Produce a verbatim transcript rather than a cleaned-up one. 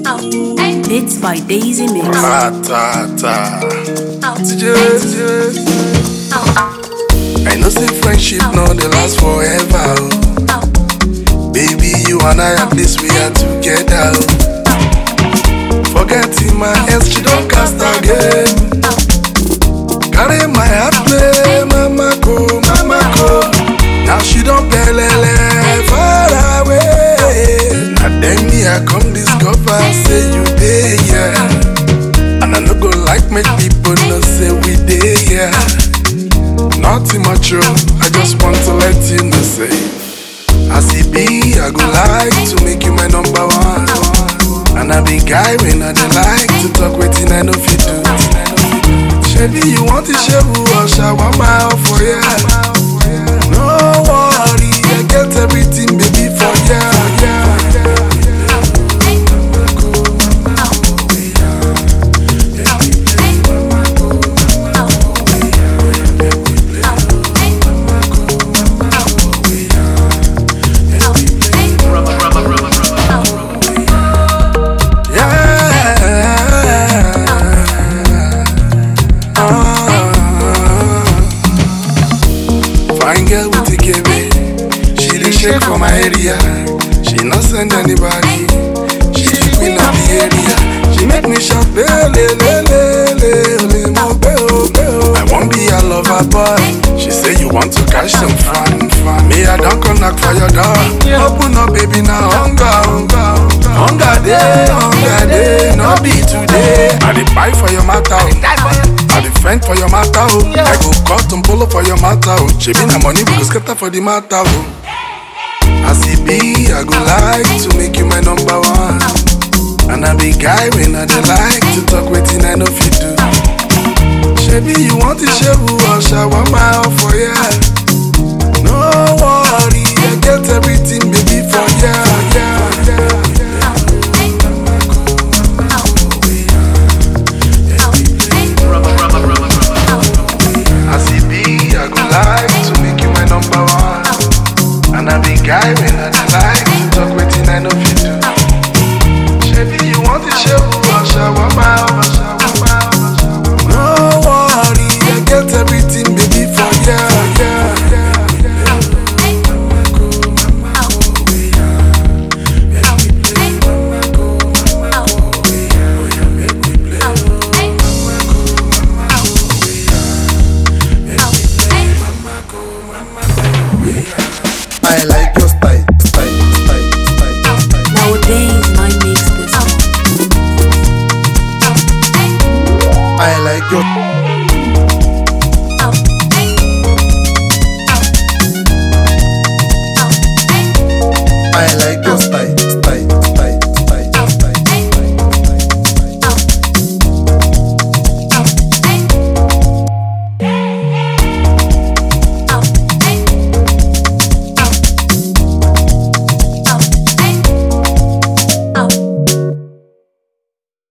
Bits by Daisy Mix. Ta ta ta. I know say friendship no dey last forever. Oh. Baby, you and I at least we are together. Oh. Forgetting my ex, she don't cast again. Carry my heart play, mama go, mama go. Now she don't pelele far away. Now then me I come discover say you dey here, and I no go like make people know say we dey here. Nothing much, oh, I just want to let you know say, as it be, I go like to make you my number one. And I be guy when I dey like to talk wetin I know fit do. Shebi you want to share or shower my off for ya? No worry, I get everything baby for ya. Girl with the K B, she dey shake for my area. She not send anybody. She the queen of the area. She make me shout, le le le le le mo be oh be oh. I won't be a lover boy. She say you want to catch some fun, fun. Me I don't come knock for your door. Open up, baby, now hunger, hunger, hunger day, hunger day. No be today. I dey buy for your matter. I defend for your matter, oh. I go cut and pull up for your matter, oh. She be na money, we go scatter for the matter, oh. As it be, I go like to make you my number one. And I be guy when I dey like to talk wetin I know fit do. Shebi you want to share or shower my off for ya? No worry, I get everything baby for ya. Yeah, yeah. Guy when I dey like to talk wetin I know fit do. Shebi you want to share or shower my off. No worry, I get everything baby for ya. I like your style, style, style, style, style. Nowadays, my mix this one. I like your. I like